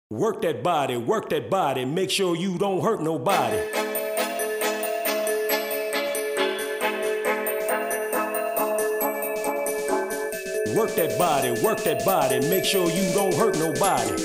Work that body, make sure you don't hurt nobody. Work that body, make sure you don't hurt nobody.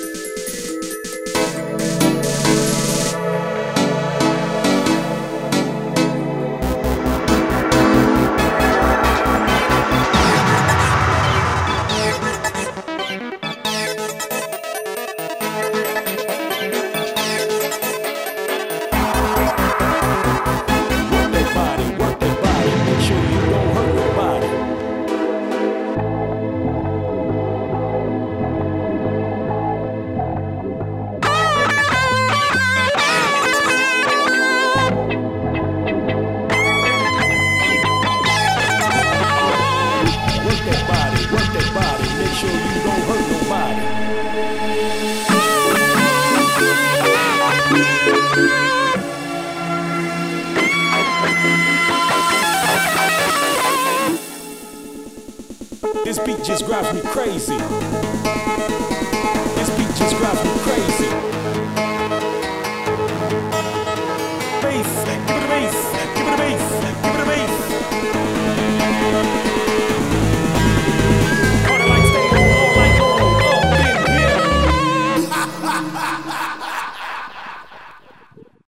This beat just drives me crazy. This beat just drives me crazy.